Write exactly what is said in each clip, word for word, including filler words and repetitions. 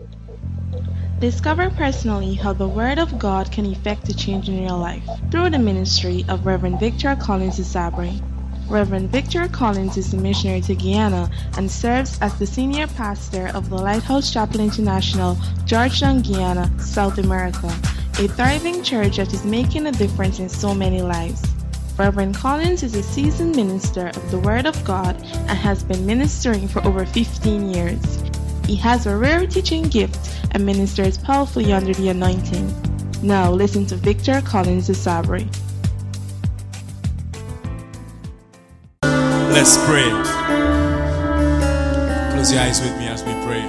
Discover personally how the Word of God can effect a change in your life through the ministry of Reverend Victor Collins Sabri. Reverend Victor Collins is a missionary to Guyana and serves as the senior pastor of the Lighthouse Chapel International, Georgetown, Guyana, South America, a thriving church that is making a difference in so many lives. Reverend Collins is a seasoned minister of the Word of God and has been ministering for over fifteen years. He has a rare teaching gift and ministers powerfully under the anointing. Now listen to Victor Collins Sabri. Let's pray. Close your eyes with me as we pray.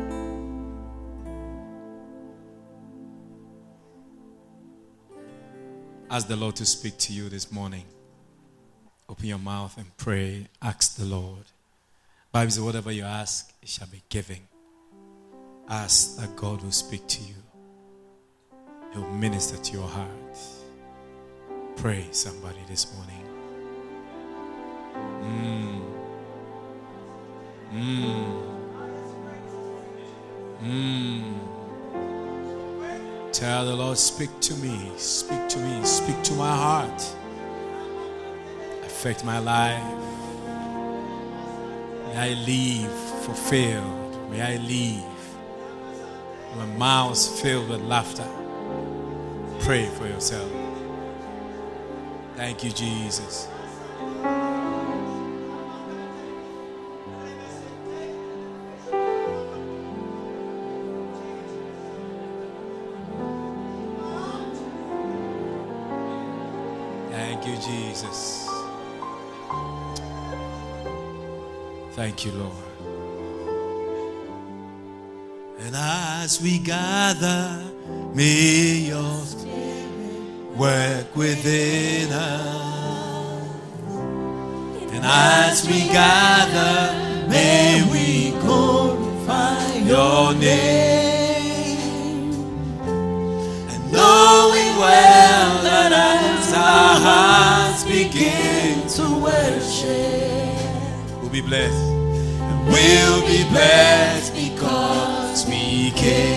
Ask the Lord to speak to you this morning. Open your mouth and pray. Ask the Lord. Bible says, whatever you ask, it shall be given. Ask that God will speak to you. He will minister to your heart. Pray, somebody, this morning. Mm. Mm. Mm. Tell the Lord, speak to me, speak to me, speak to my heart. Affect my life. May I leave fulfilled. May I leave with my mouth filled with laughter. Pray for yourself. Thank you, Jesus. Thank you, Jesus. Thank you, Lord. And as we gather, may your Spirit work within us. And as we gather, may we glorify your name. And knowing well that as our hearts begin to worship, we'll be blessed. And we'll be blessed because we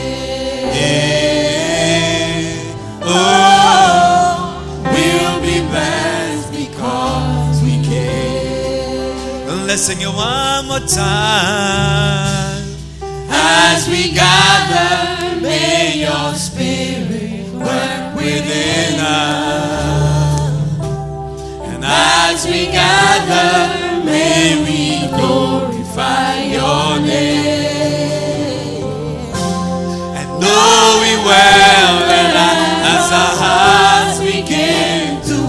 came. Oh, we'll be blessed because we came. Let's sing it one more time. As we gather, may your Spirit work within us. And as we gather, may we glorify your name. And knowing well that as our hearts begin to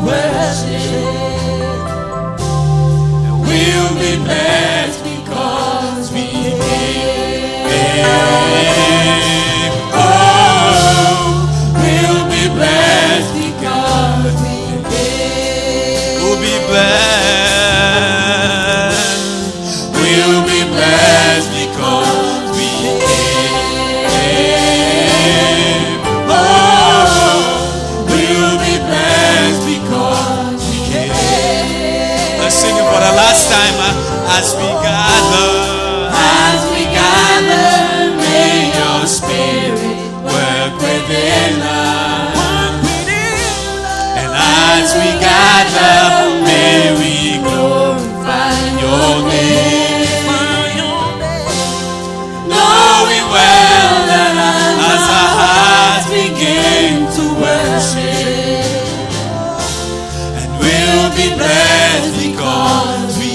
worship, we'll be blessed because we came. Oh, we'll be blessed because we came. We'll be blessed. We'll be blessed because we came. Oh, we'll be blessed because we came. Let's sing it for the last time. uh, As we gather, as we gather, may your Spirit work within us. And as we gather, may we glorify your name. Knowing well that as our hearts begin to worship, and we'll be blessed because we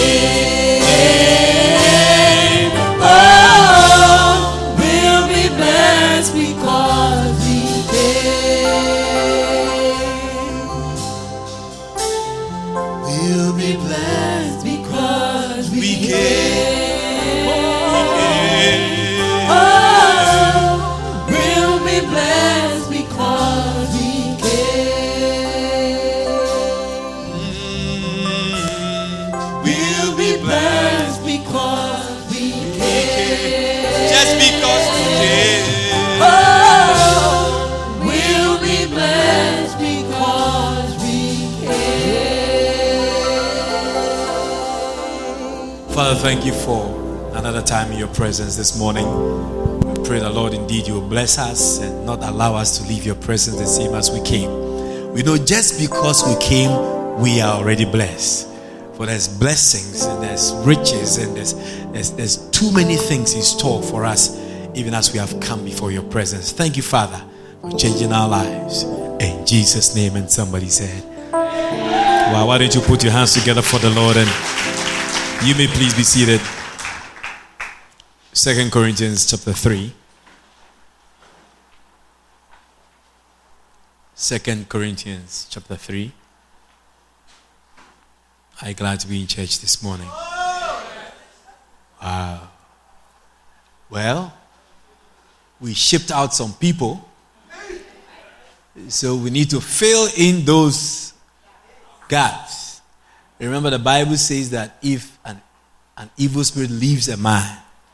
came. Oh, we'll be blessed because we came. We'll be blessed because we came. Oh, we'll be blessed because we came. We'll be blessed because we came. Just because we came. Oh, we'll be blessed because we came. Father, thank you for another time in your presence this morning. We pray the Lord indeed you will bless us and not allow us to leave your presence the same as we came. We know just because we came, we are already blessed. For there's blessings and there's riches and there's, there's, there's too many things in store for us, even as we have come before your presence. Thank you, Father, for changing our lives. In Jesus' name. And somebody said, wow, why don't you put your hands together for the Lord, and you may please be seated. Second Corinthians chapter three. Second Corinthians chapter three. Are you glad to be in church this morning? Wow. Well, we shipped out some people, so we need to fill in those gaps. Remember, the Bible says that if an, an evil spirit leaves a man,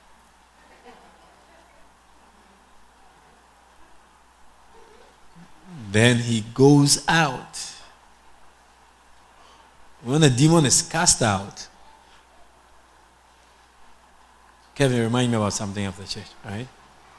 then he goes out. When a demon is cast out, Kevin, remind me about something of the church, right?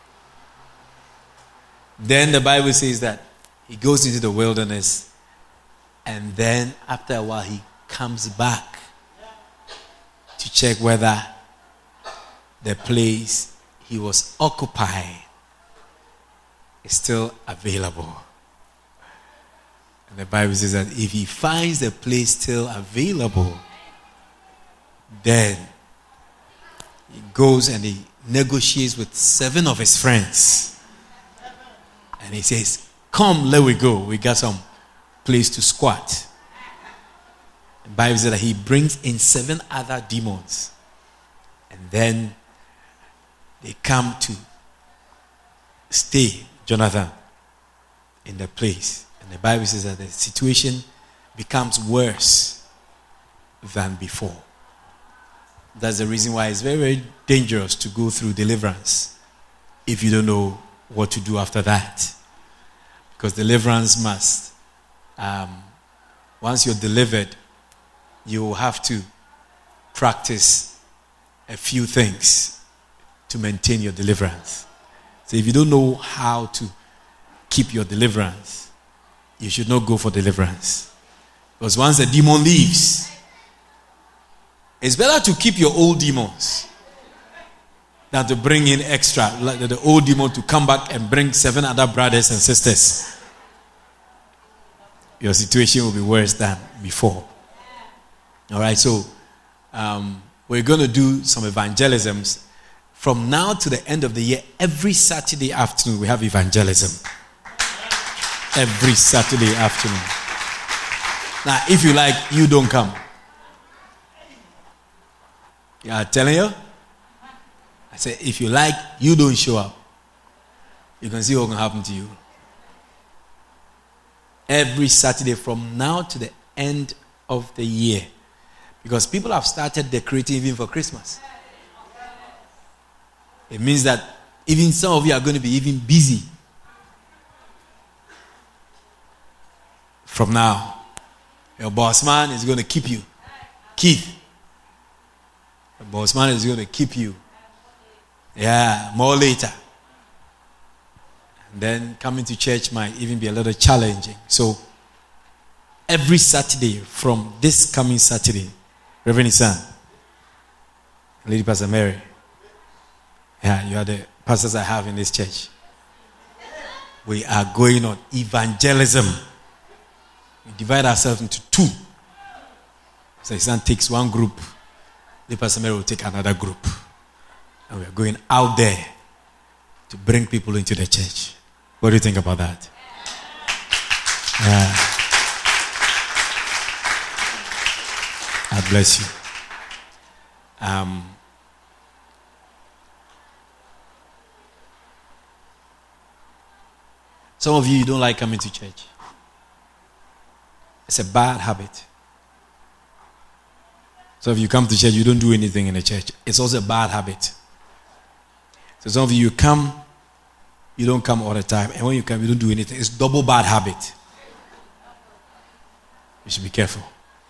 Then the Bible says that he goes into the wilderness, and then after a while he comes back to check whether the place he was occupying is still available. And the Bible says that if he finds the place still available, then he goes and he negotiates with seven of his friends. And he says, come, let we go. We got some place to squat. The Bible says that he brings in seven other demons. And then they come to stay, Jonathan, in the place. And the Bible says that the situation becomes worse than before. That's the reason why it's very, very dangerous to go through deliverance if you don't know what to do after that. Because deliverance must, um, once you're delivered, you will have to practice a few things to maintain your deliverance. So if you don't know how to keep your deliverance, you should not go for deliverance. Because once the demon leaves, it's better to keep your old demons than to bring in extra, like the old demon to come back and bring seven other brothers and sisters. Your situation will be worse than before. All right, so um, we're going to do some evangelisms. From now to the end of the year, every Saturday afternoon, we have evangelism. Every Saturday afternoon. Now, if you like, you don't come. Yeah, I'm telling you. I say, if you like, you don't show up. You can see what can happen to you. Every Saturday from now to the end of the year. Because people have started decorating even for Christmas. It means that even some of you are going to be even busy from now. Your boss man is going to keep you. Keith. Your boss man is going to keep you. Yeah, more later. And then coming to church might even be a little challenging. So, every Saturday from this coming Saturday, Reverend Isan, Lady Pastor Mary, yeah, you are the pastors I have in this church. We are going on evangelism. We divide ourselves into two. So Isan takes one group, Lady Pastor Mary will take another group. And we are going out there to bring people into the church. What do you think about that? Yeah. God bless you. Um, some of you, you don't like coming to church. It's a bad habit. So if you come to church, you don't do anything in the church. It's also a bad habit. So some of you, you come, you don't come all the time. And when you come, you don't do anything. It's double bad habit. You should be careful.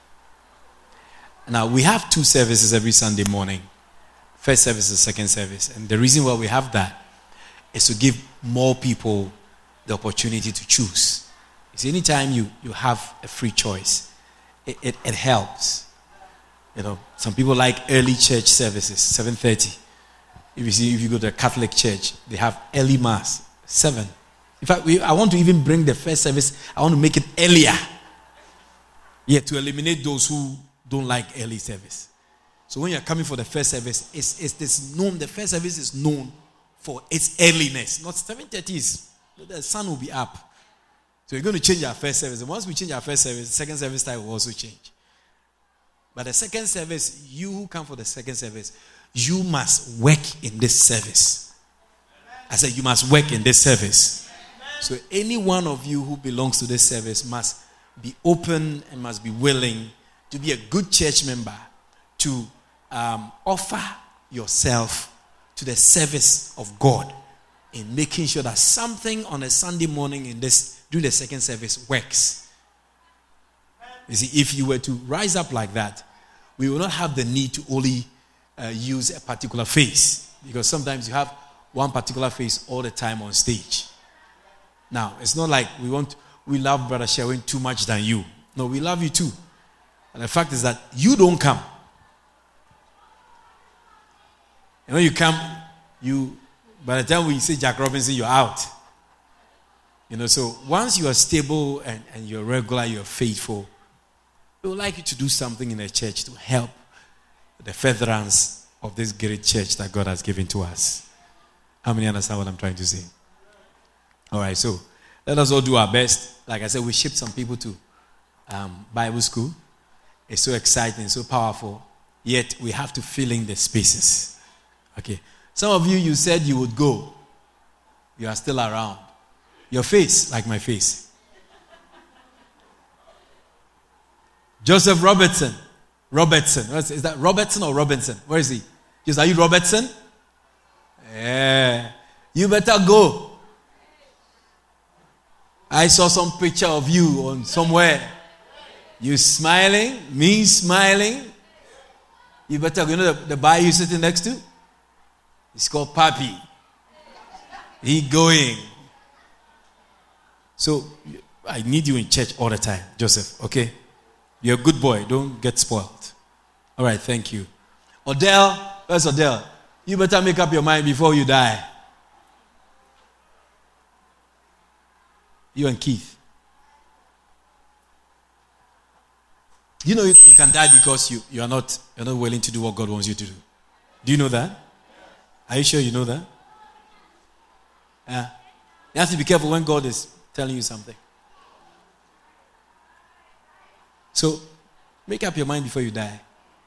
Now, we have two services every Sunday morning. First service and second service. And the reason why we have that is to give more people the opportunity to choose. You see, anytime you, you have a free choice, it, it, it helps. You know, some people like early church services, seven thirty. If you see, if you go to a Catholic church, they have early mass, seven. In fact, we, I want to even bring the first service, I want to make it earlier. Yeah, to eliminate those who don't like early service. So when you're coming for the first service, it's, it's, it's known, the first service is known for its earliness. Not seven thirty is, the sun will be up. So we're going to change our first service. And once we change our first service, the second service time will also change. But the second service, you who come for the second service, you must work in this service. I said you must work in this service. So any one of you who belongs to this service must be open and must be willing to be a good church member, to um, offer yourself to the service of God in making sure that something on a Sunday morning in this, during the second service, works. You see, if you were to rise up like that, we will not have the need to only uh, use a particular face, because sometimes you have one particular face all the time on stage. Now, it's not like we want, we love Brother Sherwin too much than you. No, we love you too. And the fact is that you don't come. And when you come, you, by the time we say Jack Robinson, you're out. You know, so once you are stable and, and you're regular, you're faithful, we would like you to do something in the church to help the furtherance of this great church that God has given to us. How many understand what I'm trying to say? All right, so let us all do our best. Like I said, we shipped some people to um, Bible school. It's so exciting, so powerful. Yet we have to fill in the spaces. Okay. Some of you, you said you would go. You are still around. Your face, like my face. Joseph Robertson. Robertson. Is that Robertson or Robinson? Where is he? Is, are you Robertson? Yeah. You better go. I saw some picture of you on somewhere. You smiling, me smiling. You better go. You know the, the guy you're sitting next to? It's called Papi. He going. So I need you in church all the time, Joseph. Okay? You're a good boy. Don't get spoiled. All right, thank you. Odell, where's Odell? You better make up your mind before you die. You and Keith. You know you, you can die because you, you are not you're not willing to do what God wants you to do. Do you know that? Are you sure you know that? Yeah. You have to be careful when God is telling you something. So, make up your mind before you die.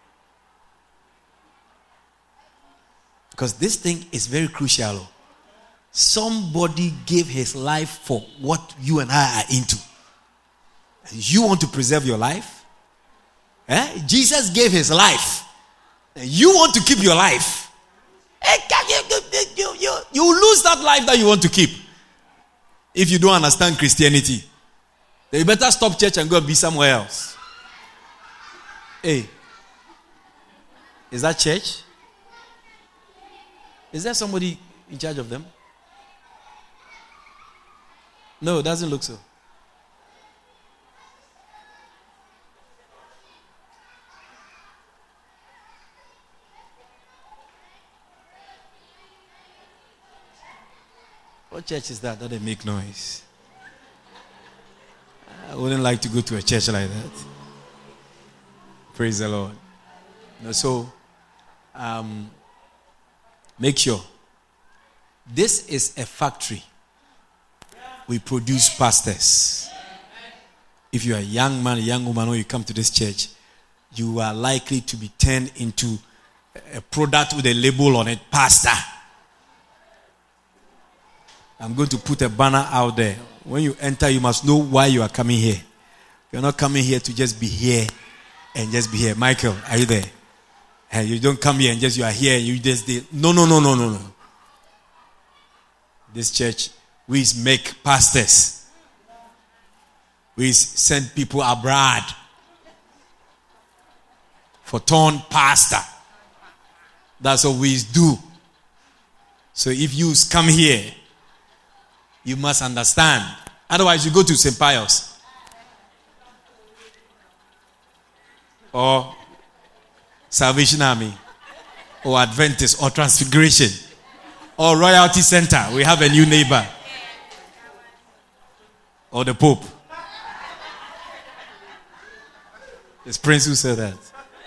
Because this thing is very crucial. Somebody gave his life for what you and I are into. And you want to preserve your life? Eh? Jesus gave his life. And you want to keep your life. You, you, you lose that life that you want to keep. If you don't understand Christianity, then you better stop church and go and be somewhere else. Hey, is that church? Is there somebody in charge of them? No, it doesn't look so. What church is that that they make noise? I wouldn't like to go to a church like that. Praise the Lord. You know, so, um, make sure. This is a factory. We produce pastors. If you are a young man, a young woman, or you come to this church, you are likely to be turned into a product with a label on it, pastor. I'm going to put a banner out there. When you enter, you must know why you are coming here. You're not coming here to just be here and just be here. Michael, are you there? And you don't come here and just you are here and you just did. No, no, no, no, no, no. This church, we make pastors. We send people abroad for turn pastor. That's what we do. So if you come here, you must understand. Otherwise, you go to Saint Pius or Salvation Army or Adventist or Transfiguration or Royalty Center. We have a new neighbor. Or the Pope. It's Prince who said that.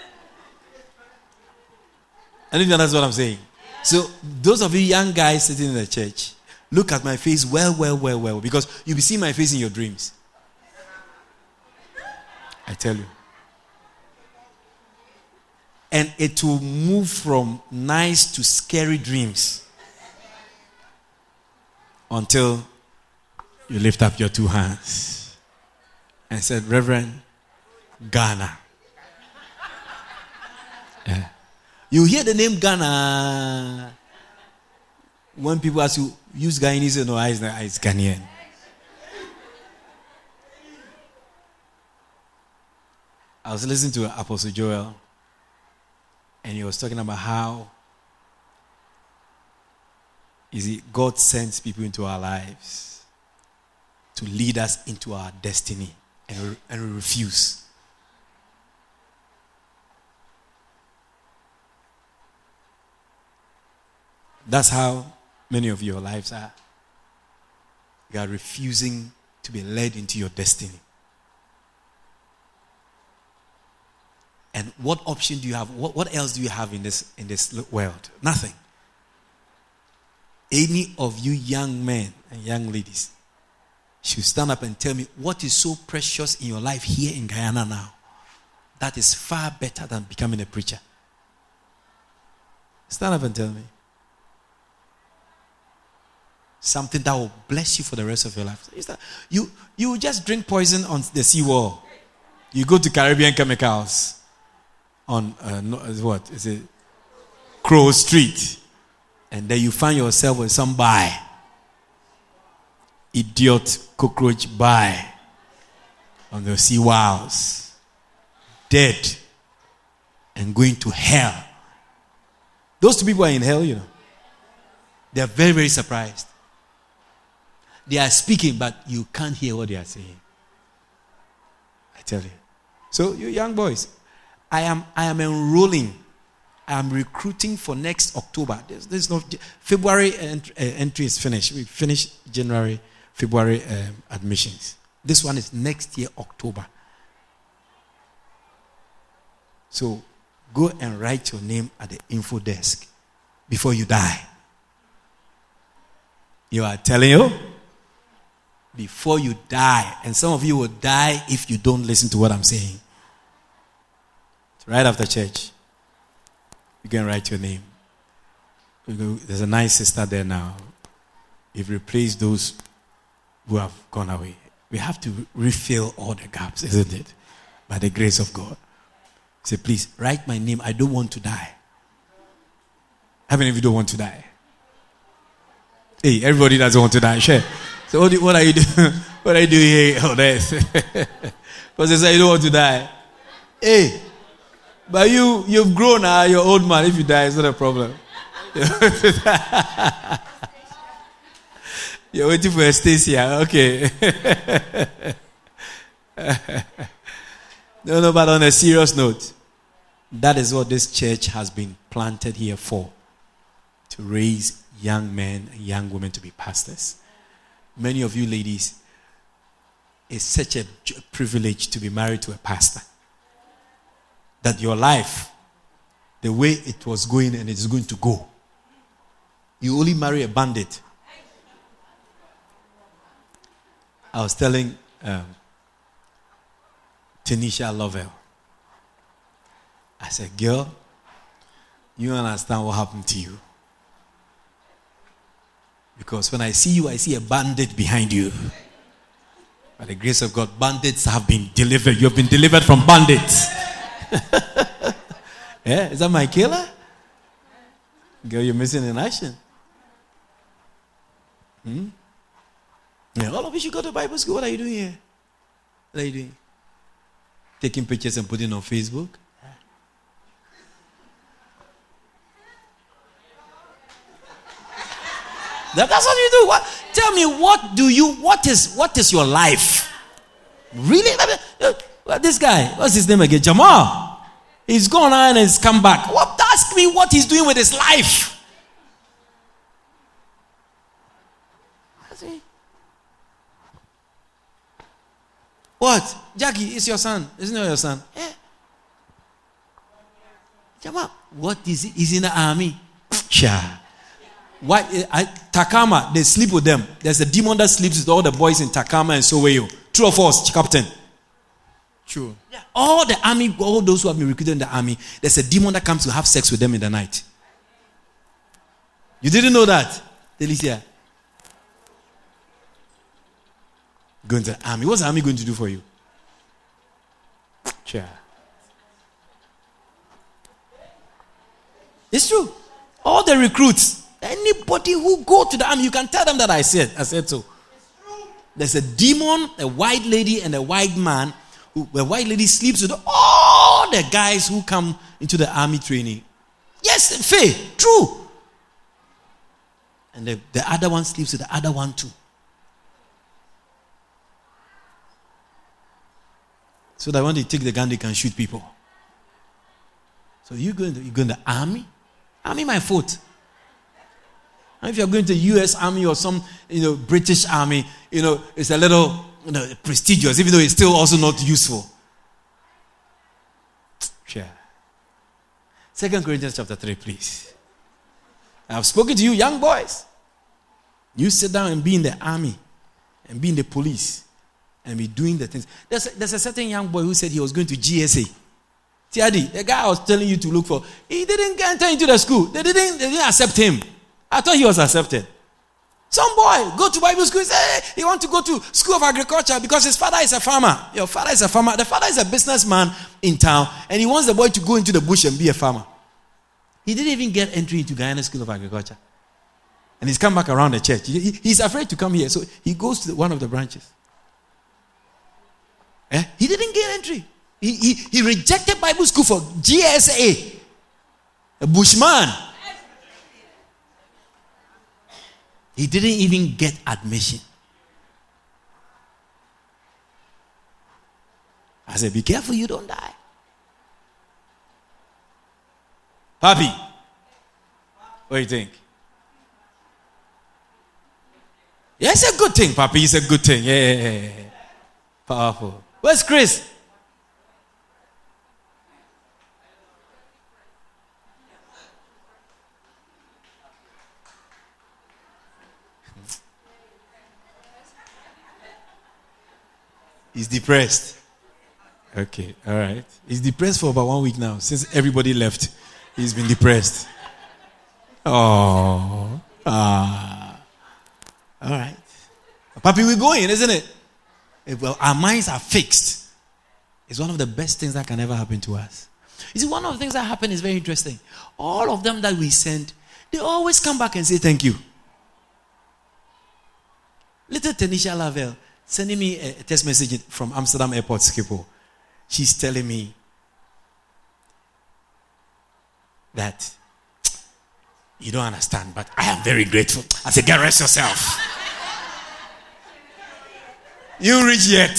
And you understand what I'm saying? So, those of you young guys sitting in the church, look at my face well, well, well, well. Because you'll be seeing my face in your dreams. I tell you. And it will move from nice to scary dreams. Until you lift up your two hands. And said, Reverend, Ghana. Yeah. You hear the name Ghana. When people ask you, use Guyanese, no, it's, it's Ghanaian. I was listening to Apostle Joel, and he was talking about how is it God sends people into our lives to lead us into our destiny, and we, and we refuse. That's how many of your lives are. You are refusing to be led into your destiny. And what option do you have? What, what else do you have in this in this world? Nothing. Any of you young men and young ladies should stand up and tell me what is so precious in your life here in Guyana now that is far better than becoming a preacher. Stand up and tell me. Something that will bless you for the rest of your life. Is that you you just drink poison on the seawall. You go to Caribbean Chemicals on uh, no, what is it? Crow Street, and then you find yourself with some bye, idiot cockroach bye on the sea walls, dead and going to hell. Those two people are in hell, you know. They are very very surprised. They are speaking, but you can't hear what they are saying. I tell you. So, you young boys, I am I am enrolling. I am recruiting for next October. There's, there's no February ent- uh, entry is finished. We finished January, February um, admissions. This one is next year October. So, go and write your name at the info desk before you die. You are telling you. Before you die. And some of you will die if you don't listen to what I'm saying. Right after church, you can write your name. There's a nice sister there now. You've replaced those who have gone away. We have to refill all the gaps, isn't it? By the grace of God. Say, please, write my name. I don't want to die. How many of you don't want to die? Hey, everybody doesn't want to die. Share. So what, do, what are you doing? What are you doing here? Oh, there's. Because they say you don't want to die. Hey, but you you've grown now. You're old man. If you die, it's not a problem. You're waiting for a Stacia. Okay. No, no. But on a serious note, that is what this church has been planted here for: to raise young men and young women to be pastors. Many of you ladies, it's such a privilege to be married to a pastor. That your life, the way it was going and it's going to go, you only marry a bandit. I was telling um, Tanisha Lovell, I said, girl, you understand what happened to you. Because when I see you, I see a bandit behind you. By the grace of God, bandits have been delivered. You have been delivered from bandits. Yeah, is that my killer? Girl, you're missing in action. Hmm? Yeah, all of you should go to Bible school. What are you doing here? What are you doing? Taking pictures and putting on Facebook? That, that's what you do. What? Tell me, what do you, what is, what is your life? Really? Uh, this guy, what's his name again? Jamal. He's gone on and he's come back. What? Ask me what he's doing with his life. What? Jackie, it's your son. Isn't it your son? Eh. Jamal, what is he? He's in the army. Sure. Why? I, Takama, they sleep with them. There's a demon that sleeps with all the boys in Takama and Soweyo. True or false, Captain? True. Yeah. All the army, all those who have been recruited in the army, there's a demon that comes to have sex with them in the night. You didn't know that, Delicia? Going to the army. What's the army going to do for you? Sure. It's true. All the recruits, anybody who go to the army, you can tell them that I said. I said so. There's a demon, a white lady, and a white man. Who, the white lady sleeps with all the guys who come into the army training. Yes, fair, true. And the, the other one sleeps with the other one too. So that when they take the gun, they can shoot people. So you go into you go in the army? Army my foot. And if you're going to U S Army or some you know British Army, you know, it's a little you know prestigious, even though it's still also not useful. Sure. Second Corinthians chapter three, please. I've spoken to you, young boys. You sit down and be in the army and be in the police. And be doing the things. There's a, there's a certain young boy who said he was going to G S A. Tiadi, the guy I was telling you to look for, he didn't enter into the school. They didn't, they didn't accept him. I thought he was accepted. Some boy go to Bible school and say, hey, he wants to go to school of agriculture because his father is a farmer. Your father is a farmer. The father is a businessman in town, and he wants the boy to go into the bush and be a farmer. He didn't even get entry into Guyana School of Agriculture. And he's come back around the church. He, he, he's afraid to come here, so he goes to the, one of the branches. Eh? He didn't get entry. He, he, he rejected Bible school for G S A. A bushman. He didn't even get admission. I said, be careful you don't die. Papi, what do you think? Yeah, it's a good thing, Papi. It's a good thing. Yeah, yeah, yeah. Powerful. Where's Chris? He's depressed. Okay, all right. He's depressed for about one week now. Since everybody left, he's been depressed. Oh, ah. All right. Papi, we're going, isn't it? Well, our minds are fixed. It's one of the best things that can ever happen to us. You see, one of the things that happen is very interesting. All of them that we send, they always come back and say thank you. Little Tanisha Lavelle sending me a text message from Amsterdam Airport, Schiphol. She's telling me that you don't understand, but I am very grateful. I said, get rest yourself. You reach yet.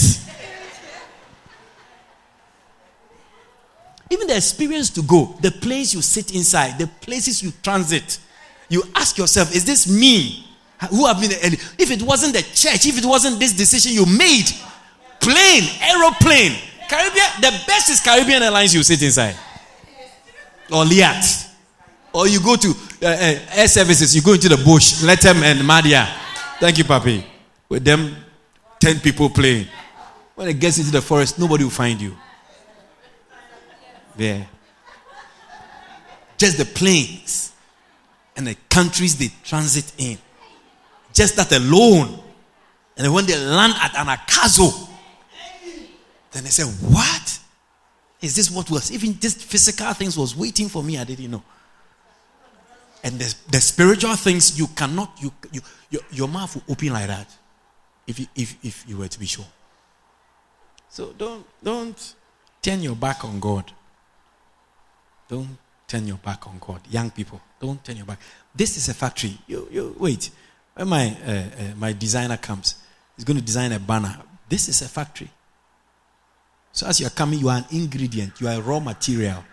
Even the experience to go, the place you sit inside, the places you transit, you ask yourself, is this me who have been, if it wasn't the church, if it wasn't this decision you made, plane, aeroplane, Caribbean, the best is Caribbean Airlines you sit inside. Or Liat. Or you go to uh, uh, air services, you go into the bush, Letem and Madia. Thank you, Papi. With them, ten people playing. When it gets into the forest, nobody will find you. There. Just the planes and the countries they transit in. Just that alone. And then when they land at Anakazo, then they say, what? Is this what was? Even this physical things was waiting for me, I didn't know. And the, the spiritual things, you cannot, you, you your, your mouth will open like that. If you, if, if you were to be sure. So don't, don't turn your back on God. Don't turn your back on God. Young people, don't turn your back. This is a factory. You, you wait. When my uh, uh, my designer comes, he's going to design a banner. This is a factory. So as you are coming, you are an ingredient. You are a raw material.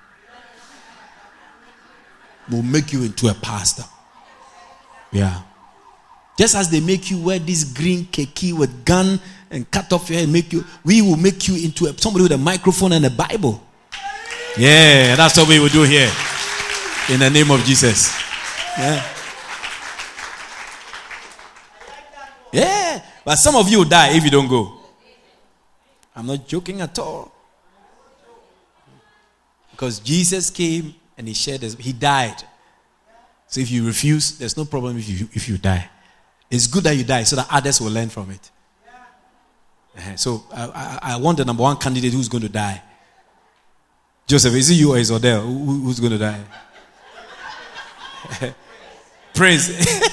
Will make you into a pastor. Yeah. Just as they make you wear this green keki with gun and cut off your hair and make you, we will make you into a, somebody with a microphone and a Bible. Yeah, that's what we will do here. In the name of Jesus. Yeah. Yeah. But some of you will die if you don't go. I'm not joking at all. Because Jesus came and he shared his, he died. So if you refuse, there's no problem if you if you die. It's good that you die so that others will learn from it. Uh-huh. So I, I, I want the number one candidate who's going to die. Joseph, is it you or is Odell? Who, who's going to die? Prince.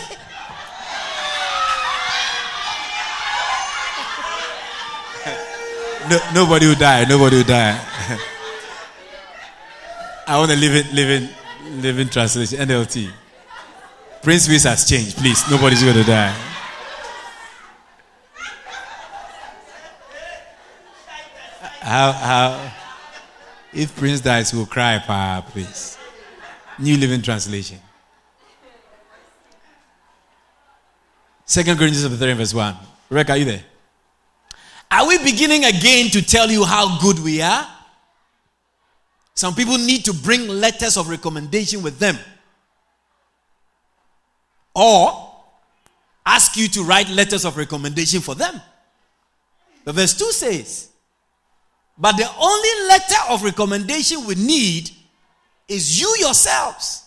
no, nobody will die. Nobody will die. I want to live in, live in, live in translation. N L T. Prince Willis has changed. Please, nobody's going to die. How, how, if Prince dies, we'll cry, pa, please. New Living Translation. Second Corinthians three, verse one. Rebecca, are you there? Are we beginning again to tell you how good we are? Some people need to bring letters of recommendation with them. Or ask you to write letters of recommendation for them. But verse two says, but the only letter of recommendation we need is you yourselves.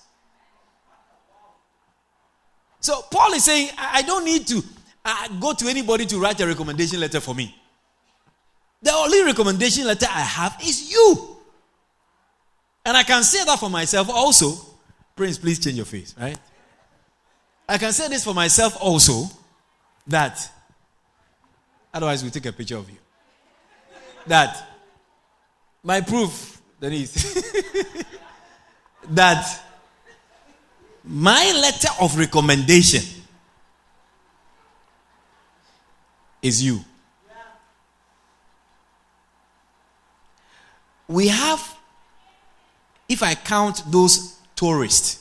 So Paul is saying, I don't need to uh, go to anybody to write a recommendation letter for me. The only recommendation letter I have is you. And I can say that for myself also. Prince, please change your face, right? I can say this for myself also, that, otherwise we'll take a picture of you. That, my proof, Denise, that my letter of recommendation is you. We have, if I count those tourists,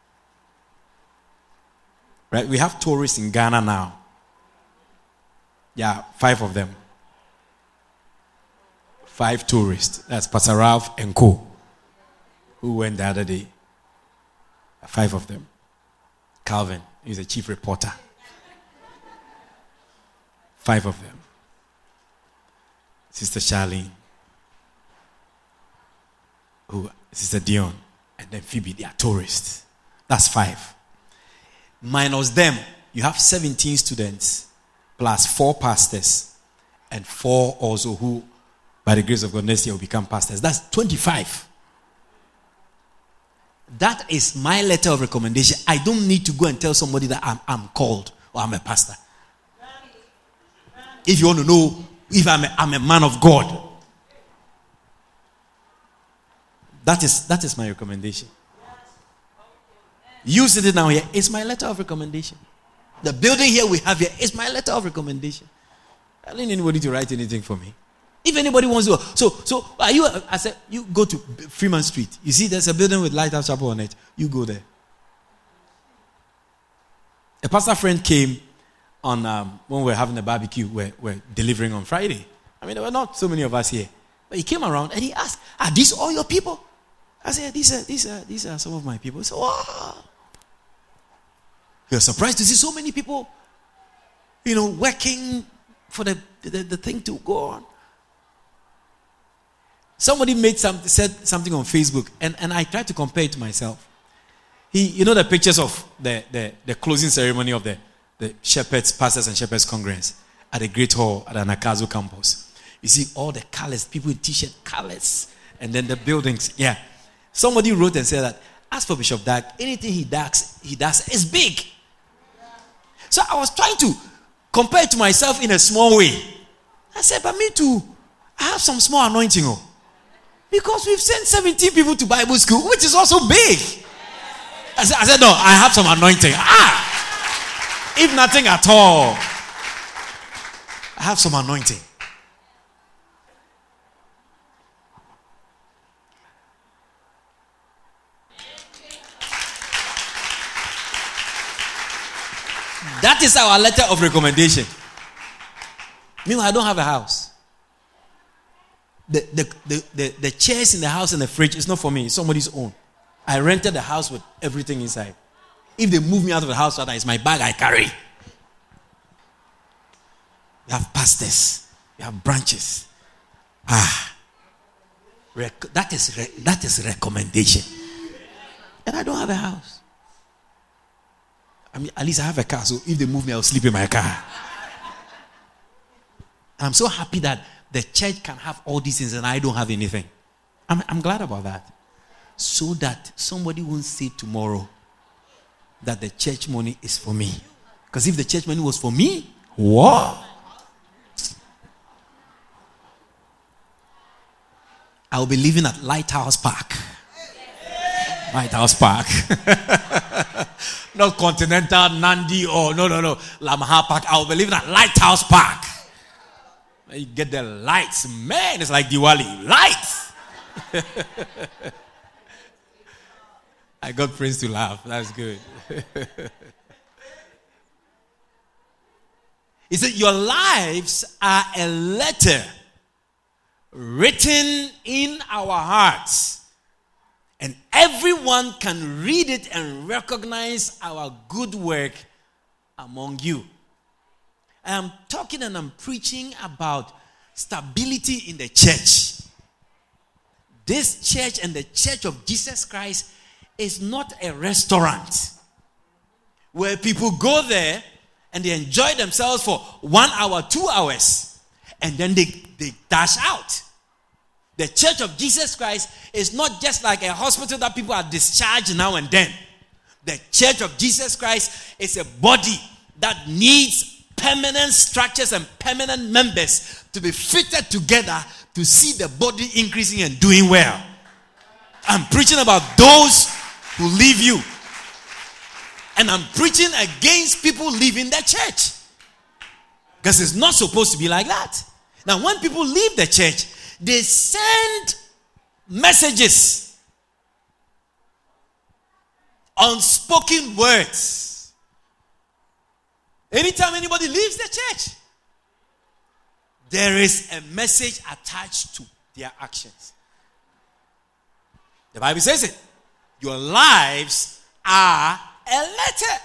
right? We have tourists in Ghana now. Yeah, five of them. Five tourists. That's Pastor Ralph and Co. Who went the other day. Five of them. Calvin, he's a chief reporter. Five of them. Sister Charlene. Who, Sister Dion. And then Phoebe, they are tourists. That's five. Minus them, you have seventeen students, plus four pastors, and four also who, by the grace of God, next year will become pastors. That's twenty-five. That is my letter of recommendation. I don't need to go and tell somebody that I'm, I'm called or I'm a pastor. If you want to know if I'm a, I'm a man of God, that is, that is my recommendation. You sitting down here, it's my letter of recommendation. The building here we have here is my letter of recommendation. I don't need anybody to write anything for me. If anybody wants to, so so are you? I said you go to Freeman Street. You see, there's a building with Lighthouse Chapel on it. You go there. A pastor friend came on um, when we were having a barbecue. We're, we're delivering on Friday. I mean, there were not so many of us here, but he came around and he asked, "Are these all your people?" I said, "These are these are these are some of my people." He said, "Wow." You're surprised to see so many people, you know, working for the, the, the thing to go on. Somebody made some, said something on Facebook, and, and I tried to compare it to myself. He, you know the pictures of the, the, the closing ceremony of the, the shepherds, pastors and shepherds congress at the Great Hall at Anakazo campus. You see all the colors, people with t-shirt colors, and then the buildings. Yeah. Somebody wrote and said that, as for Bishop Dag, anything he does, he does is big. So I was trying to compare it to myself in a small way. I said, but me too, I have some small anointing. Oh. Because we've sent seventeen people to Bible school, which is also big. I said, I said, no, I have some anointing. Ah! If nothing at all, I have some anointing. That is our letter of recommendation. Meanwhile, I don't have a house. The, the, the, the, the chairs in the house and the fridge is not for me. It's somebody's own. I rented the house with everything inside. If they move me out of the house, that is my bag I carry. You have pastors. You have branches. Ah. Rec- that is re- that is recommendation. And I don't have a house. I mean, at least I have a car. So if they move me, I'll sleep in my car. And I'm so happy that the church can have all these things and I don't have anything. I'm, I'm glad about that. So that somebody won't say tomorrow that the church money is for me. Because if the church money was for me, what? I will be living at Lighthouse Park. Lighthouse Park. Not Continental, Nandi, or no, no, no. Lamaha Park. I will be living at Lighthouse Park. You get the lights. Man, it's like Diwali. Lights! I got Prince to laugh. That's good. He said, your lives are a letter written in our hearts. And everyone can read it and recognize our good work among you. I'm talking and I'm preaching about stability in the church. This church and the Church of Jesus Christ is not a restaurant where people go there and they enjoy themselves for one hour, two hours, and then they, they dash out. The Church of Jesus Christ is not just like a hospital that people are discharged now and then. The Church of Jesus Christ is a body that needs permanent structures and permanent members to be fitted together to see the body increasing and doing well. I'm preaching about those who leave you. And I'm preaching against people leaving the church. Because it's not supposed to be like that. Now, when people leave the church, they send messages, unspoken words. Anytime anybody leaves the church, there is a message attached to their actions. The Bible says it. Your lives are a letter.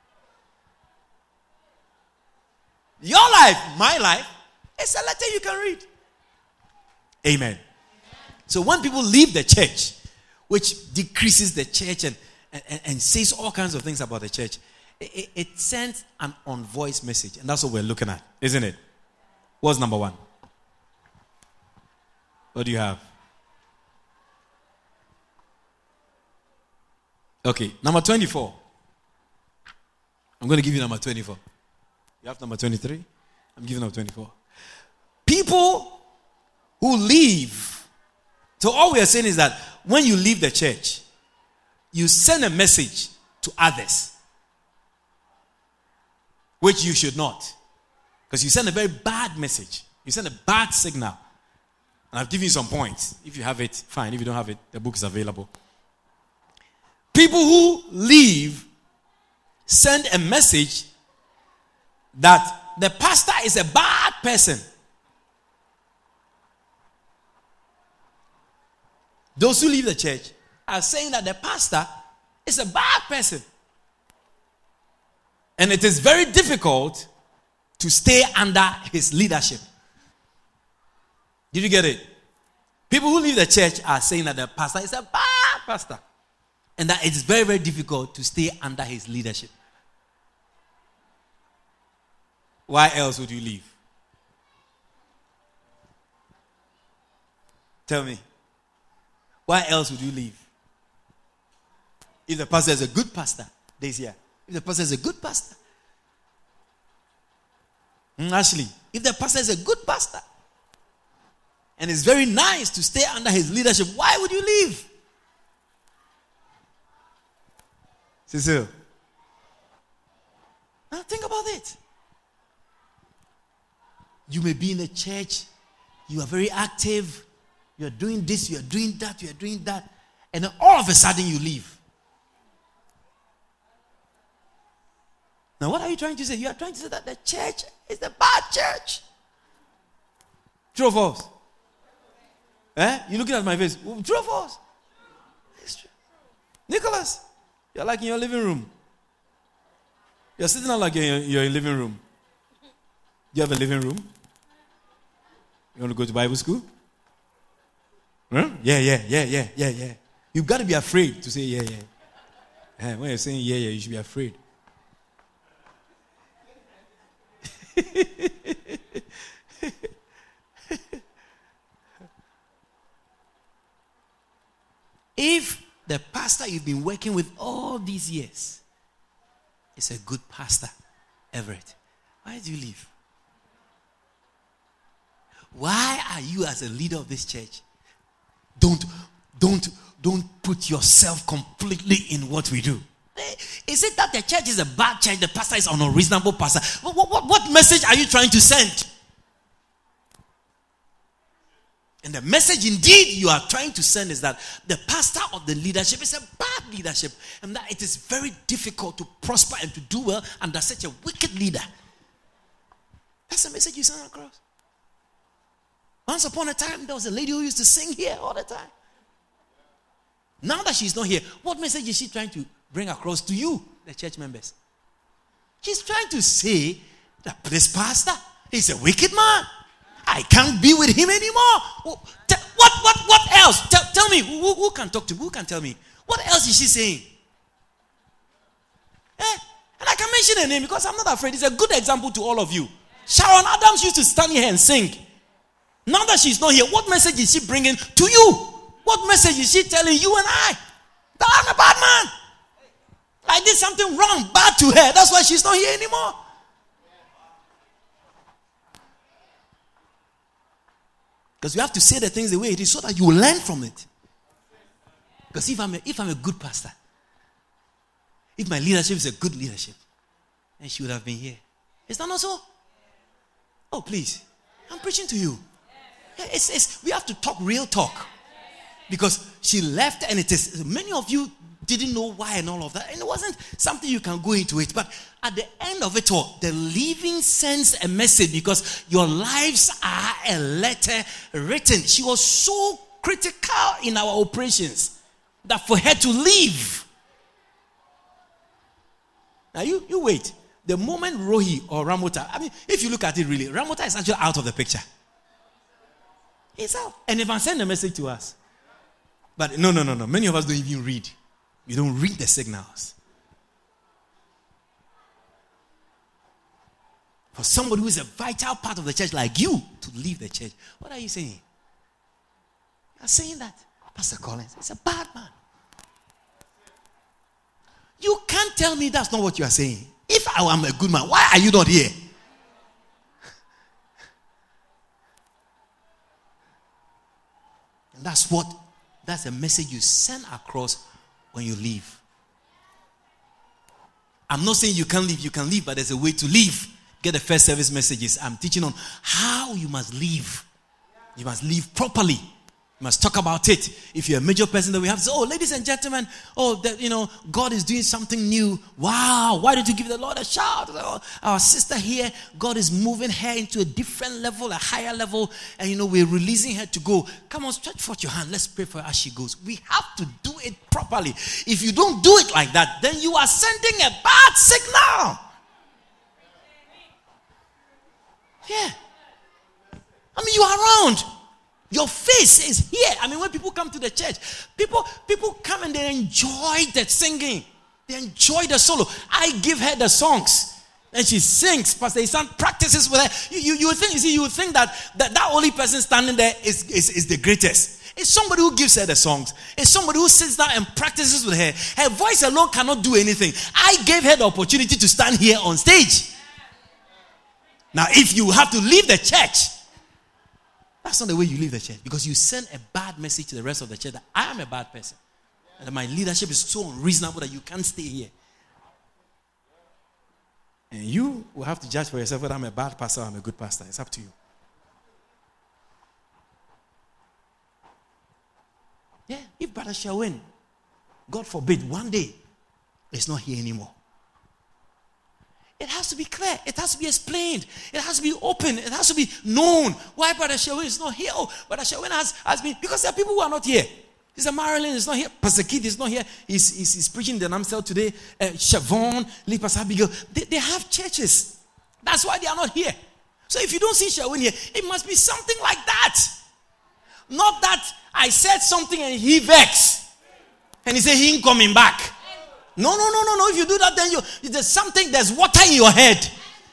Your life, my life, is a letter you can read. Amen. So when people leave the church, which decreases the church and, and, and says all kinds of things about the church, it, it sends an unvoiced message. And that's what we're looking at, isn't it? What's number one? What do you have? Okay, number twenty-four. I'm going to give you number twenty-four. You have number twenty-three? I'm giving number twenty-four. People who leave. So all we are saying is that when you leave the church, you send a message to others, which you should not. Because you send a very bad message. You send a bad signal. And I've given you some points. If you have it, fine. If you don't have it, the book is available. People who leave send a message that the pastor is a bad person. Those who leave the church are saying that the pastor is a bad person. And it is very difficult to stay under his leadership. Did you get it? People who leave the church are saying that the pastor is a bad pastor. And that it's very, very difficult to stay under his leadership. Why else would you leave? Tell me. Why else would you leave? If the pastor is a good pastor, this year. If the pastor is a good pastor. Mm, Ashley, if the pastor is a good pastor, and it's very nice to stay under his leadership, why would you leave? Cecile. Now think about it. You may be in a church, you are very active, you are doing this, you are doing that, you are doing that, and then all of a sudden you leave. Now what are you trying to say? You are trying to say that the church is a bad church. True or false? Eh? You're looking at my face. True or false? It's true. Nicholas, you're like in your living room. You're sitting down like you're in your living room. Do you have a living room? You want to go to Bible school? Huh? Yeah, yeah, yeah, yeah, yeah, yeah. You've got to be afraid to say yeah, yeah. Eh, when you're saying yeah, yeah, you should be afraid. If the pastor you've been working with all these years is a good pastor, Everett, why did you leave? Why are you as a leader of this church? Don't, don't, don't put yourself completely in what we do. Is it that the church is a bad church, the pastor is an unreasonable pastor? What, what, what message are you trying to send? And the message indeed you are trying to send is that the pastor of the leadership is a bad leadership, and that it is very difficult to prosper and to do well under such a wicked leader. That's the message you send across. Once upon a time, there was a lady who used to sing here all the time. Now that she's not here, what message is she trying to bring across to you, the church members? She's trying to say that this pastor is a wicked man. I can't be with him anymore. What, what, what, what else? Tell, tell me, who, who can talk to me? Who can tell me? What else is she saying? Eh? And I can mention her name because I'm not afraid. It's a good example to all of you. Sharon Adams used to stand here and sing. Now that she's not here, what message is she bringing to you? What message is she telling you and I? That I'm a bad man. I did something wrong, bad to her. That's why she's not here anymore. Because you have to say the things the way it is so that you will learn from it. Because if I'm a, if I'm a good pastor, if my leadership is a good leadership, then she would have been here. Is that not so? Oh, please. I'm preaching to you. It's, it's, we have to talk real talk. Because she left, and it is, many of you didn't know why and all of that. And it wasn't something you can go into it. But at the end of it all, the leaving sends a message because your lives are a letter written. She was so critical in our operations that for her to leave. Now you, you wait. The moment Rohi or Ramota, I mean, if you look at it really, Ramota is actually out of the picture. He's out. And if I send a message to us. But no, no, no, no. Many of us don't even read. You don't read the signals. For somebody who is a vital part of the church like you to leave the church, what are you saying? You are saying that Pastor Collins is a bad man. You can't tell me that's not what you are saying. If I am a good man, why are you not here? And that's what, that's the message you send across when you leave. I'm not saying you can't leave, you can leave, but there's a way to leave. Get the first service messages. I'm teaching on how you must leave. You must leave properly. You must talk about it. If you're a major person, that we have to say, oh, ladies and gentlemen, oh, that, you know, God is doing something new. Wow, why don't you give the Lord a shout? Oh, our sister here, God is moving her into a different level, a higher level, and, you know, we're releasing her to go. Come on, stretch forth your hand. Let's pray for her as she goes. We have to do it properly. If you don't do it like that, then you are sending a bad signal. Yeah. I mean, you are around. Your face is here. I mean, when people come to the church, people people come and they enjoy the singing. They enjoy the solo. I give her the songs. And she sings. Pastor Isan practices with her. You, you, you think, you see, you think that, that that only person standing there is, is, is the greatest. It's somebody who gives her the songs. It's somebody who sits down and practices with her. Her voice alone cannot do anything. I gave her the opportunity to stand here on stage. Now, if you have to leave the church, that's not the way you leave the church. Because you send a bad message to the rest of the church that I am a bad person. And that my leadership is so unreasonable that you can't stay here. And you will have to judge for yourself whether I'm a bad pastor or I'm a good pastor. It's up to you. Yeah, if Brother Sherwin, God forbid, one day, is not here anymore. It has to be clear. It has to be explained. It has to be open. It has to be known why Brother Sherwin is not here. Oh, Brother Sherwin has, has been, because there are people who are not here. Sister Marilyn is not here. Pastor Keith is not here. He's, he's, he's preaching the Namsel today. Uh, Shavon, Lee Pastor Abigail. They, they have churches. That's why they are not here. So if you don't see Sherwin here, it must be something like that. Not that I said something and he vexed. And he said he ain't coming back. No, no, no, no, no. If you do that, then you there's something, there's water in your head.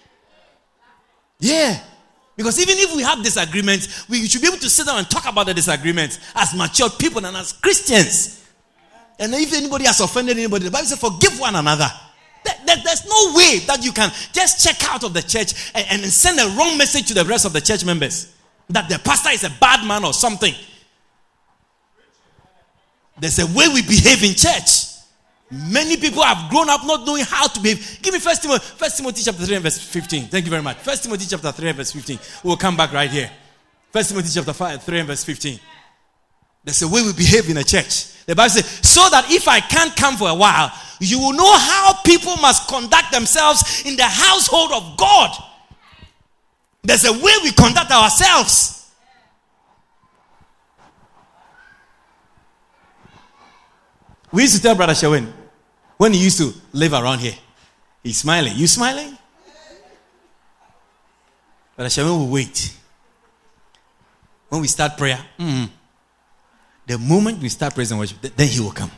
Yeah. Because even if we have disagreements, we should be able to sit down and talk about the disagreements as mature people and as Christians. And if anybody has offended anybody, the Bible says forgive one another. There, there, there's no way that you can just check out of the church and, and send a wrong message to the rest of the church members. That the pastor is a bad man or something. There's a way we behave in church. Many people have grown up not knowing how to behave. Give me First Timothy, First Timothy chapter three and verse fifteen. Thank you very much. First Timothy chapter three and verse fifteen. We'll come back right here. First Timothy chapter five, three and verse fifteen. There's a way we behave in a church. The Bible says, so that if I can't come for a while, you will know how people must conduct themselves in the household of God. There's a way we conduct ourselves. We used to tell Brother Sherwin, when he used to live around here, he's smiling. You smiling? Brother Sherwin will wait. When we start prayer, mm, the moment we start praise and worship, then he will come.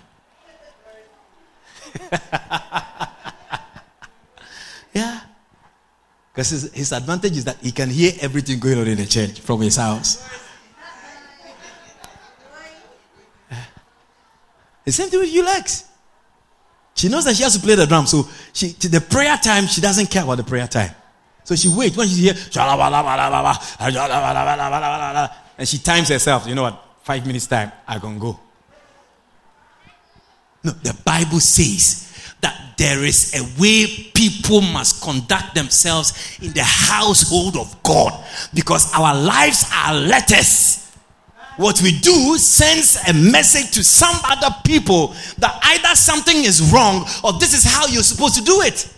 Yeah. Because his, his advantage is that he can hear everything going on in the church from his house. The same thing with you, Lex. She knows that she has to play the drum. So she, the prayer time, she doesn't care about the prayer time. So she waits when she hears, and she times herself. You know what? Five minutes time, I can go. No, the Bible says that there is a way people must conduct themselves in the household of God. Because our lives are letters. What we do sends a message to some other people that either something is wrong or this is how you're supposed to do it.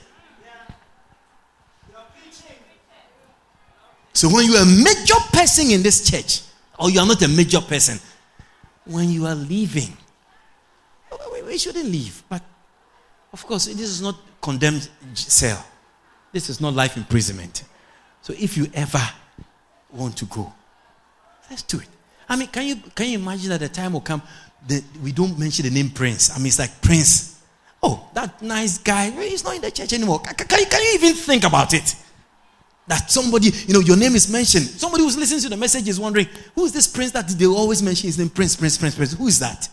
So when you are a major person in this church, or you are not a major person, when you are leaving, we shouldn't leave. But of course, this is not condemned cell. This is not life imprisonment. So if you ever want to go, let's do it. I mean, can you can you imagine that the time will come that we don't mention the name Prince? I mean, it's like Prince. Oh, that nice guy, he's not in the church anymore. Can, can, you, can you even think about it? That somebody, you know, your name is mentioned. Somebody who's listening to the message is wondering, who is this Prince that they always mention his name? Prince, Prince, Prince, Prince. Who is that?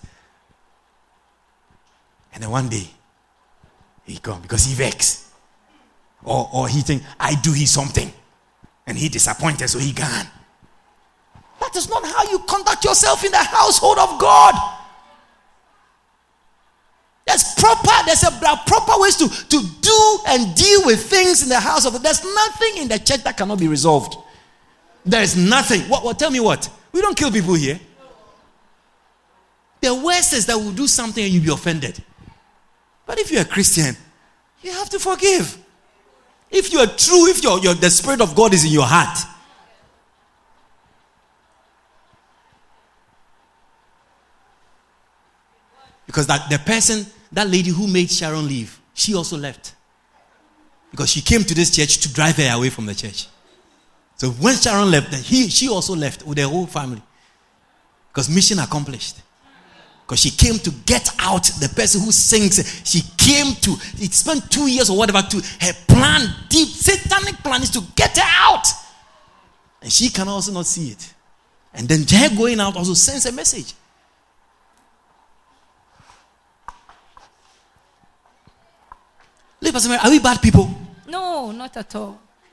And then one day, he gone because he vexed. Or, or he think, I do he something. And he disappointed, so he gone. That is not how you conduct yourself in the household of God. There's proper, there's a, there are proper ways to, to do and deal with things in the house of God. There's nothing in the church that cannot be resolved. There is nothing. What, what? Tell me what? We don't kill people here. The worst is that we'll do something and you'll be offended. But if you're a Christian, you have to forgive. If you are true, if you're, you're, the Spirit of God is in your heart, because that the person, that lady who made Sharon leave, she also left. Because she came to this church to drive her away from the church. So when Sharon left, then he, she also left with her whole family. Because mission accomplished. Because she came to get out the person who sings. She came to, it spent two years or whatever to, her plan, deep satanic plan is to get her out. And she can also not see it. And then her going out also sends a message. Are we bad people? No, not at all.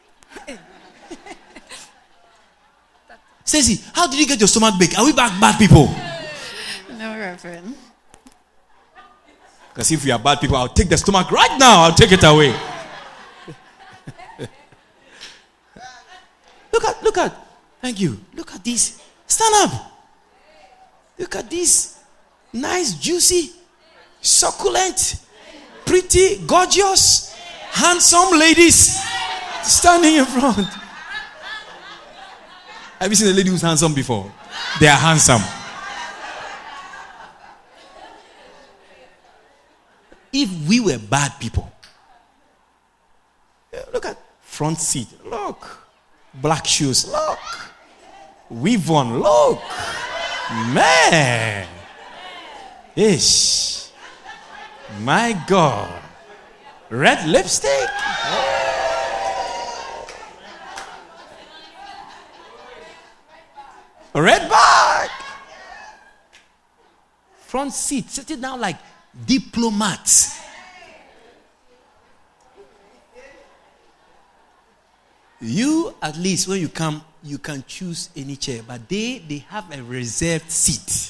Stacey, how did you get your stomach big? Are we bad, bad people? No, Reverend. Because if we are bad people, I'll take the stomach right now. I'll take it away. at, look at. Thank you. Look at this. Stand up. Look at this. Nice, juicy, succulent, pretty, gorgeous, handsome ladies standing in front. Have you seen a lady who's handsome before? They are handsome. If we were bad people, look at front seat. Look. Black shoes. Look. Weave on. Look. Man. Ish. My God. Red lipstick. Red bag. Front seat. Sitting down like diplomats. You, at least, when you come, you can choose any chair. But they, they have a reserved seat.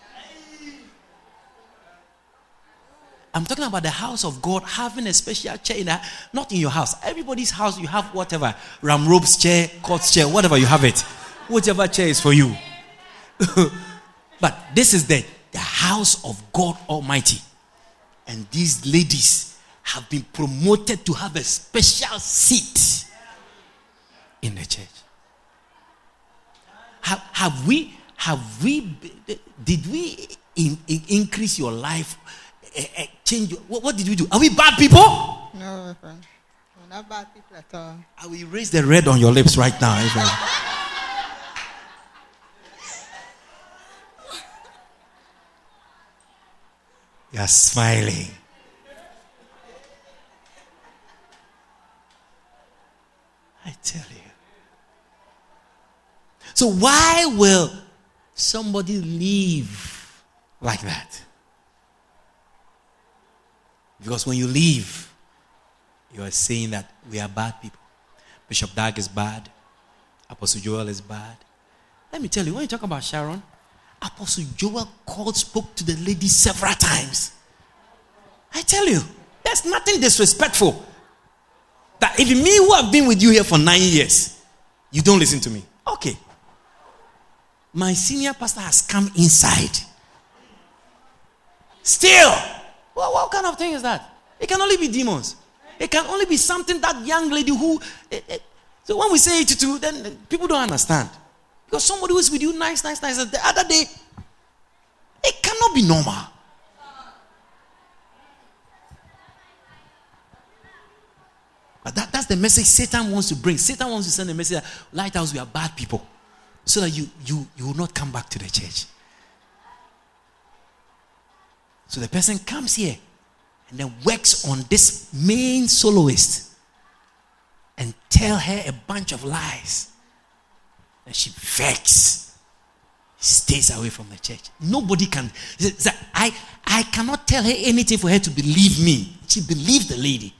I'm talking about the house of God having a special chair in that, not in your house. Everybody's house, you have whatever. Ram rope's chair, court's chair, whatever you have it. Whichever chair is for you. But this is the, the house of God Almighty. And these ladies have been promoted to have a special seat in the church. Have, have we, have we, did we in, in increase your life, uh, uh, change your, what, what did we do? Are we bad people? No, my friend. We're not bad people at all. I will raise the red on your lips right now. You are smiling. I tell you. So why will somebody live like that? Because when you leave, you are saying that we are bad people. Bishop Dag is bad. Apostle Joel is bad. Let me tell you, when you talk about Sharon, Apostle Joel called, spoke to the lady several times. I tell you, there's nothing disrespectful. That if me who have been with you here for nine years, you don't listen to me. Okay. My senior pastor has come inside. Still. Well, what kind of thing is that? It can only be demons. It can only be something that young lady who... It, it, so when we say eighty-two, then people don't understand. Because somebody who is with you nice, nice, nice, the other day, it cannot be normal. But that, that's the message Satan wants to bring. Satan wants to send a message that Lighthouse, we are bad people. So that you, you, you will not come back to the church. So the person comes here and then works on this main soloist and tell her a bunch of lies. And she vexes. Stays away from the church. Nobody can. I, I cannot tell her anything for her to believe me. She believes the lady.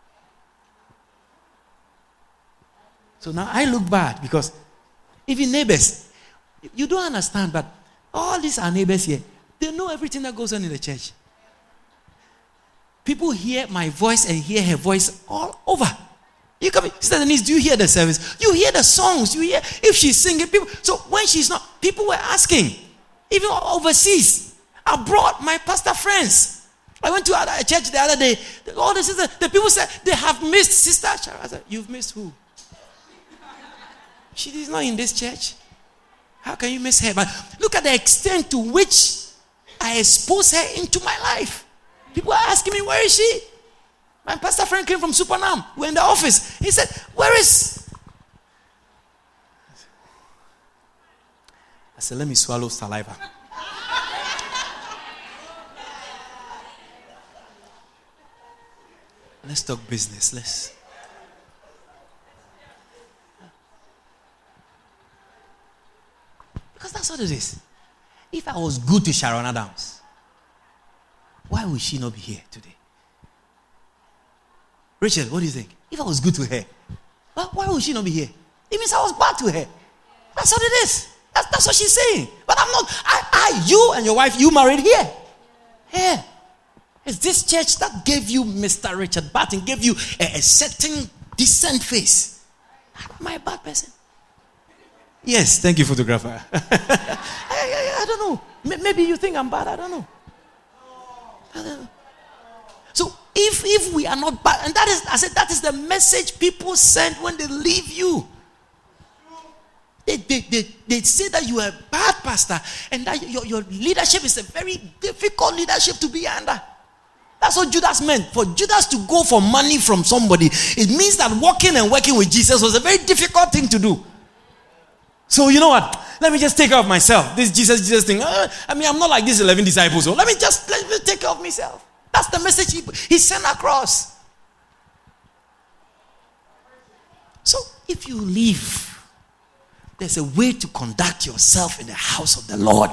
So now I look bad because even neighbors, you don't understand, but all these are neighbors here. They know everything that goes on in the church. People hear my voice and hear her voice all over. You come, Sister Denise, do you hear the service? You hear the songs. You hear if she's singing. People. So when she's not, people were asking, even overseas, abroad, my pastor friends. I went to a church the other day. All the sisters, the people said they have missed Sister Chara. I said, you've missed who? She is not in this church. How can you miss her? But look at the extent to which I expose her into my life. People are asking me, where is she? My pastor friend came from Supernam. We're in the office. He said, where is? I said, let me swallow saliva. Let's talk business. Let's. Because that's what it is. If I was good to Sharon Adams, why would she not be here today? Rachel, what do you think? If I was good to her, why would she not be here? It means I was bad to her. That's what it is. That's, that's what she's saying. But I'm not. I, I, you and your wife, you married here. Here. It's this church that gave you Mister Richard Barton, gave you a, a certain decent face. Am I a bad person? Yes, thank you, photographer. I, I, I don't know. Maybe you think I'm bad. I don't know. I don't know. So if if we are not bad, and that is, I said, that is the message people send when they leave you. They, they, they, they say that you are a bad pastor and that your, your leadership is a very difficult leadership to be under. That's what Judas meant. For Judas to go for money from somebody, it means that walking and working with Jesus was a very difficult thing to do. So you know what? Let me just take care of myself. This Jesus, Jesus thing. Uh, I mean, I'm not like these eleven disciples. So let me just let me take care of myself. That's the message he, he sent across. So if you leave, there's a way to conduct yourself in the house of the Lord.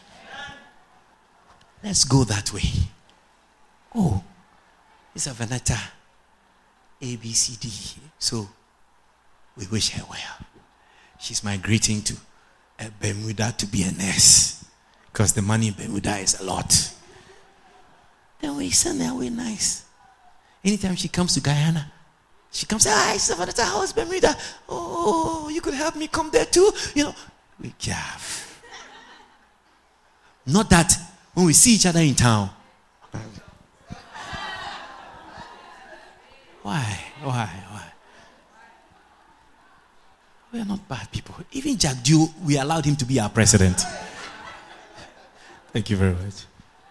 Let's go that way. Oh, it's a Veneta. A, B, C, D. So we wish her well. She's migrating to uh, Bermuda to be a nurse. Because the money in Bermuda is a lot. Then we send her away nice. Anytime she comes to Guyana, she comes, ah, it's a Veneta house, Bermuda. Oh, you could help me come there too. You know, we have. Not that when we see each other in town. Why? Why? Why? We are not bad people. Even Jack Dew, we allowed him to be our president. Thank you very much.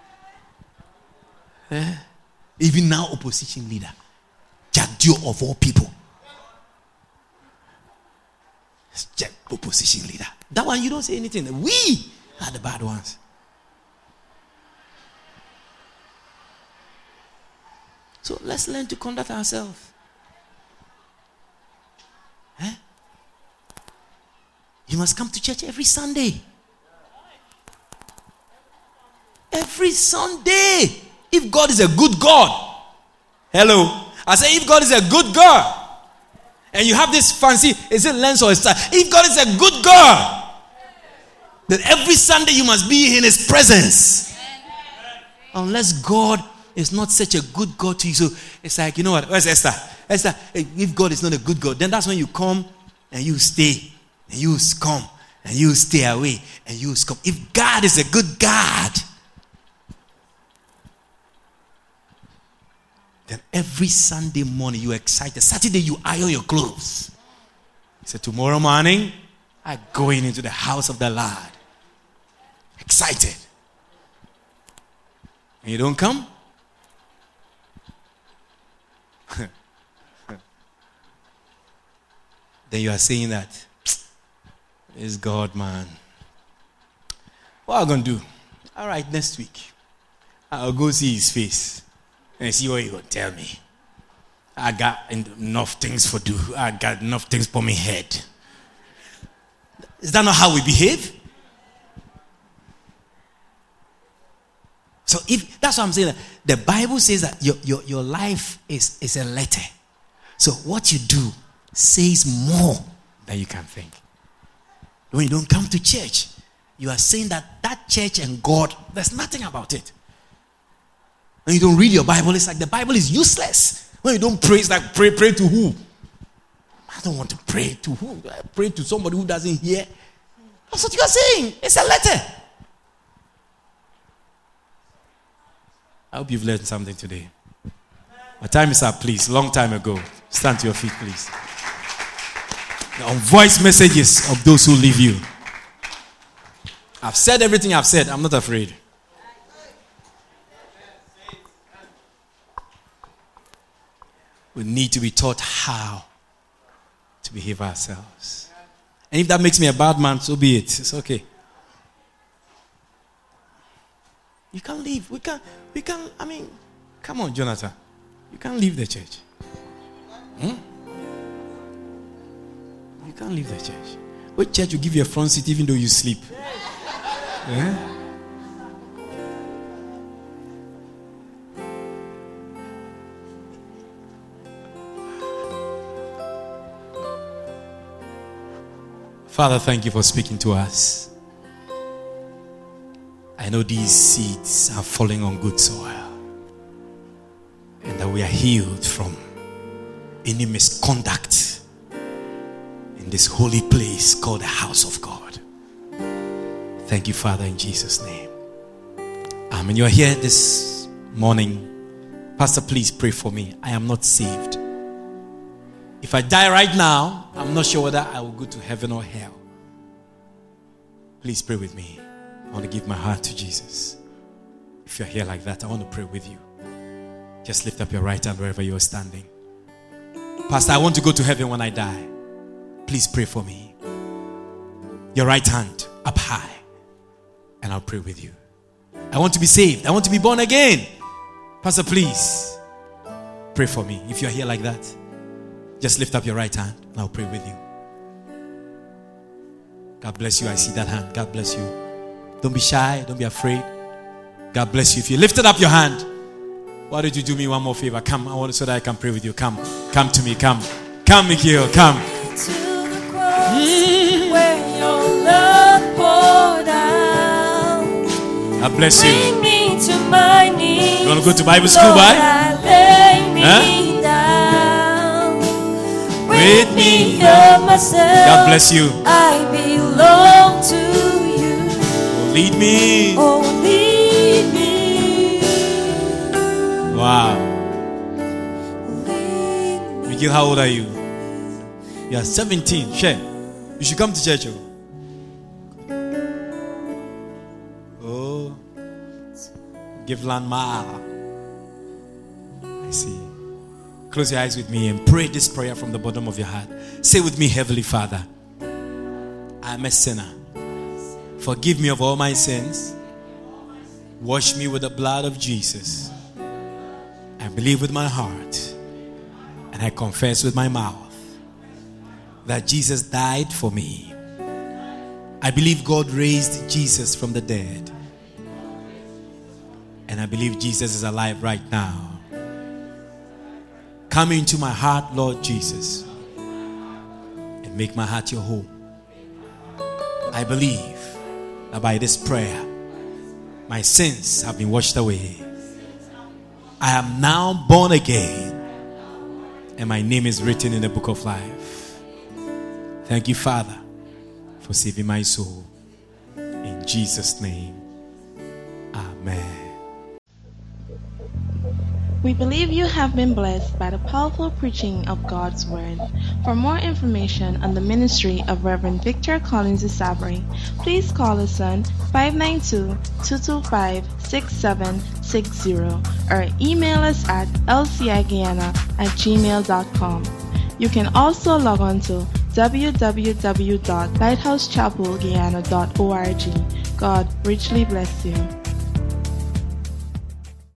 Eh? Even now, opposition leader. Jack Dew of all people. Jack, opposition leader. That one, you don't say anything. We are the bad ones. So let's learn to conduct ourselves. Eh? You must come to church every Sunday. Every Sunday. If God is a good God. Hello. I say if God is a good God. And you have this fancy, is it lens or a star? If God is a good God. Then every Sunday you must be in his presence. Unless God is not such a good God to you. So it's like, you know what? Where's Esther? Esther, if God is not a good God, then that's when you come and you stay. And you come. And you stay away. And you come. If God is a good God, then every Sunday morning you're excited. Saturday you iron your clothes. So tomorrow morning, I'm going into the house of the Lord. Excited. And you don't come? Then you are saying that it's God, man. What are you going to do? All right, next week, I'll go see his face and see what he will tell me. I got enough things for do. I got enough things for me head. Is that not how we behave? So if that's what I'm saying, the Bible says that your, your, your life is, is a letter. So what you do says more than you can think. When you don't come to church, you are saying that that church and God, there's nothing about it. When you don't read your Bible, it's like the Bible is useless. When you don't pray, it's like pray, pray to who? I don't want to pray to who? I pray to somebody who doesn't hear. That's what you are saying. It's a letter. I hope you've learned something today. My time is up, please. Long time ago. Stand to your feet, please. The voice messages of those who leave you. I've said everything I've said. I'm not afraid. We need to be taught how to behave ourselves. And if that makes me a bad man, so be it. It's okay. You can't leave. We can't, we can't, I mean, come on, Jonathan. You can't leave the church. Hmm? You can't leave the church. What church will give you a front seat even though you sleep? Yeah? Father, thank you for speaking to us. I know these seeds are falling on good soil. And that we are healed from any misconduct in in this holy place called the house of God. Thank you, Father, in Jesus' name. Amen. You are here this morning. Pastor, please pray for me. I am not saved. If I die right now, I'm not sure whether I will go to heaven or hell. Please pray with me. I want to give my heart to Jesus. If you're here like that, I want to pray with you. Just lift up your right hand wherever you're standing. Pastor, I want to go to heaven when I die. Please pray for me. Your right hand up high, and I'll pray with you. I want to be saved. I want to be born again. Pastor, please pray for me. If you're here like that, just lift up your right hand and I'll pray with you. God bless you. I see that hand. God bless you. Don't be shy. Don't be afraid. God bless you. If you lifted up your hand, why don't you do me one more favor? Come, I want so that I can pray with you. Come, come to me. Come, come, Mikhail. Come. To the cross, mm. where your love poured out. God bless you. Bring me to my knees. You want to go to Bible school, Lord, boy? I lay me Huh? With me. of myself. God bless you. I belong to you. Oh, lead me. Oh, lead me. Wow. Lead me. Mikhail, how old are you? You are seventeen. Share. You should come to church. Oh. Oh. Give land ma. I see. Close your eyes with me and pray this prayer from the bottom of your heart. Say with me, Heavenly Father, I am a sinner. Forgive me of all my sins. Wash me with the blood of Jesus. I believe with my heart and I confess with my mouth that Jesus died for me. I believe God raised Jesus from the dead. And I believe Jesus is alive right now. Come into my heart, Lord Jesus, and make my heart your home. I believe that by this prayer, my sins have been washed away. I am now born again, and my name is written in the book of life. Thank you, Father, for saving my soul. In Jesus' name, amen. We believe you have been blessed by the powerful preaching of God's Word. For more information on the ministry of Reverend Victor Collins Isabri, please call us on five nine two, two two five, six seven six zero or email us at l c i guyana at gmail dot com. You can also log on to w w w dot lighthouse chapel guyana dot org. God richly bless you.